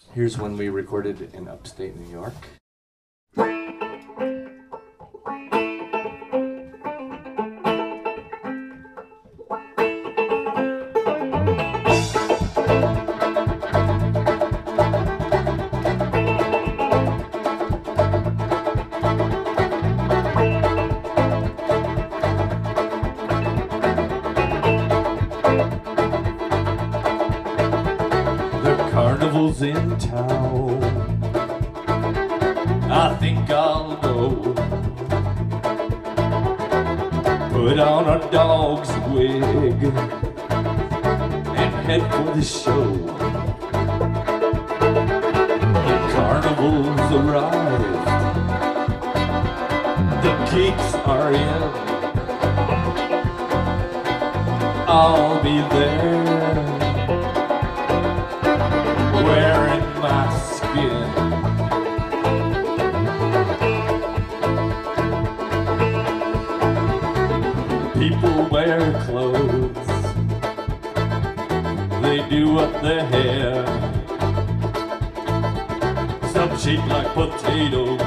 Here's one we recorded in upstate New York. Carnival's in town. I think I'll go. Put on a dog's wig and head for the show. The carnival's arrived. The geeks are in. I'll be there, wearing my skin. People wear clothes, they do up their hair. Some shaped like potatoes,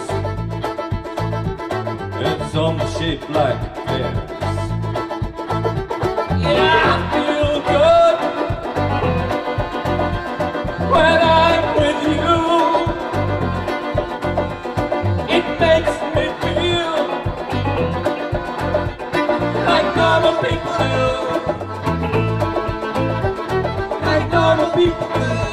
and some shaped like pears. Yeah, I feel good when I'm with you. It makes me feel like normal people do. Like normal people do.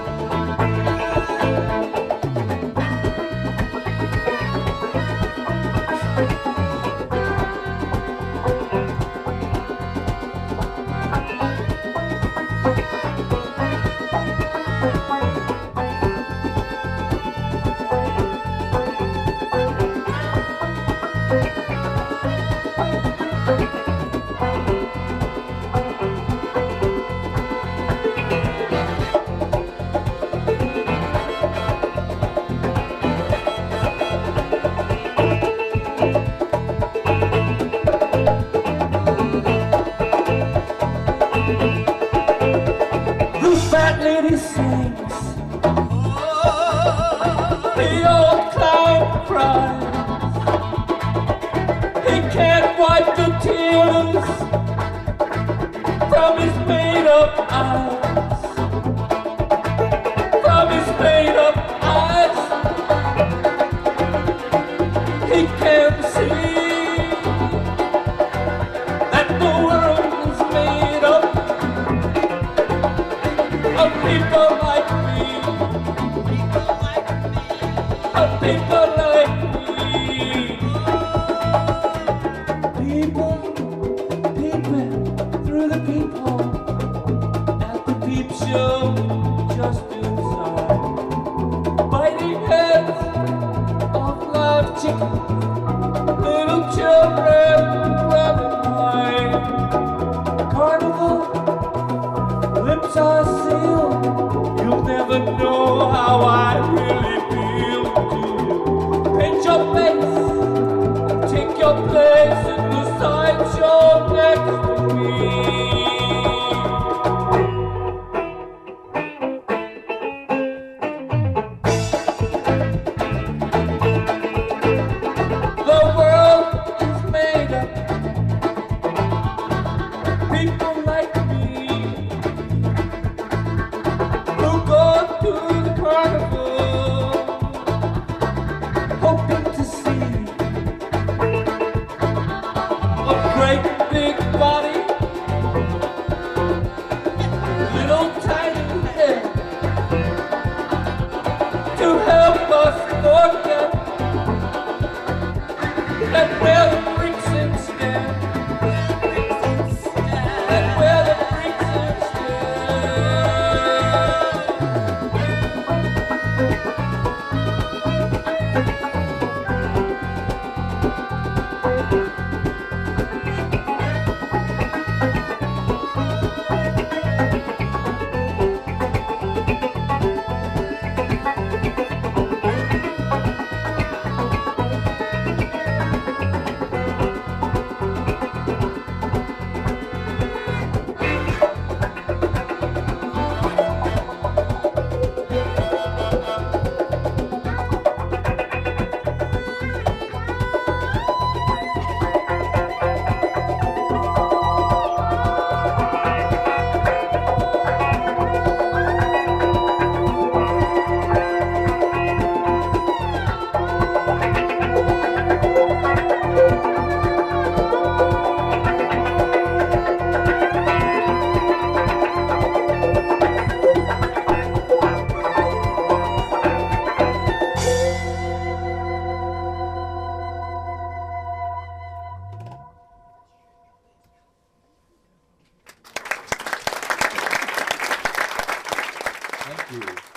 Fat lady sings, the old clown cries. He can't wipe the tears from his made-up eyes. From his made-up eyes, he can see that the world is made up of people like me, of people like me. People peeping through the peephole at the peep show just inside, biting heads of live chicken, little children running high. Carnival lips are sealed. You'll never know how I really feel till you paint your face and take your place in the sideshow next to me. The world is made up people like me who go to the carnival. you.